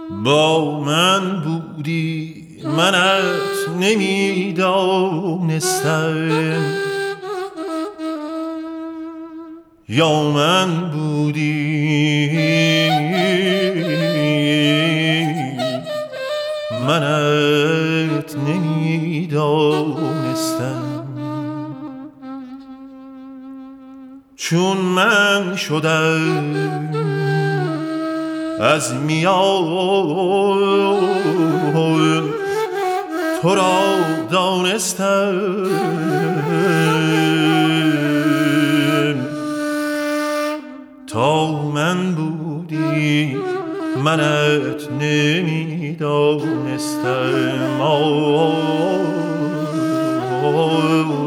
با من بودی منت نمیدانستم، یا من بودی منت نمیدانستم. چون من شدم از میان تو را دانستم، تا من بودی منت نمیدانستم.